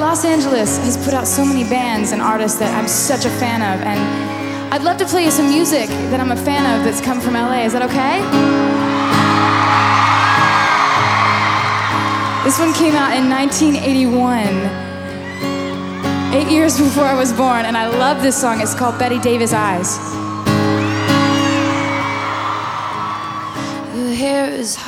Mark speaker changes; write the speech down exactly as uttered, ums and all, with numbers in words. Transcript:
Speaker 1: Los Angeles has put out so many bands and artists that I'm such a fan of, and I'd love to play you some music that I'm a fan of that's come from L A. Is that okay? This one came out in nineteen eighty-one, eight years before I was born, and I love this song. It's called Betty Davis Eyes. Your hair is